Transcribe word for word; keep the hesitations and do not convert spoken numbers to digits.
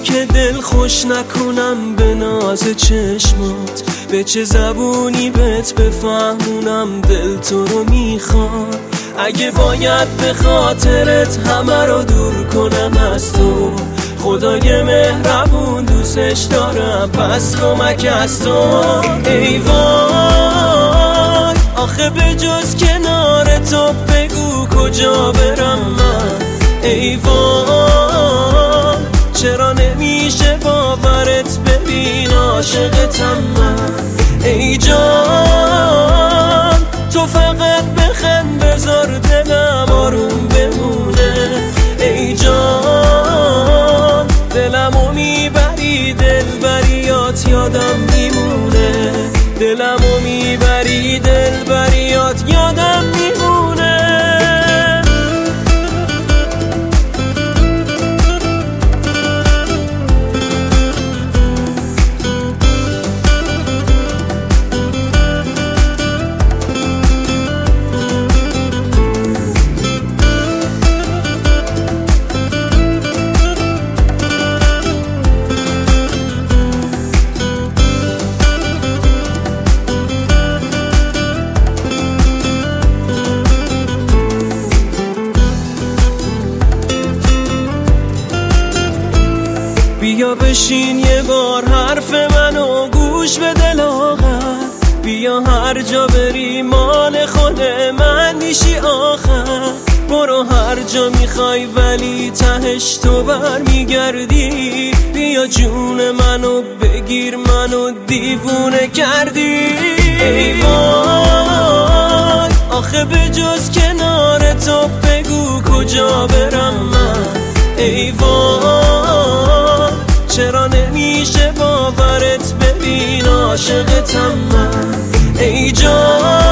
که دل خوش نکنم به ناز چشمات، به چه زبونی بهت بفهمونم دل تو رو میخواد. اگه باید به خاطرت همه رو دور کنم از تو، خدای مهربون دوستش دارم پس کمک از تو. ای وای آخه به جز کنار تو بگو کجا برم من. ای وای چرا نمیشه باورت ببین عاشقتم من. ای جان تو فقط بخند بذار دلم آروم بمونه. ای جان دلمو میبری دلبریات یادم میمونه. دلمو میبری دلبریات یادم میمونه. بیا بشین یه بار حرف منو گوش بده لاغر. بیا هر جا بری مال خود من میشی آخر. برو هر جا میخوای ولی تهش تو برمیگردی. بیا جون منو بگیر منو دیوونه کردی. ای وای آخه به جز کنار تو بگو کجا برم من. ای وای چرا نمیشه باورت ببین عاشقتم من. ای جان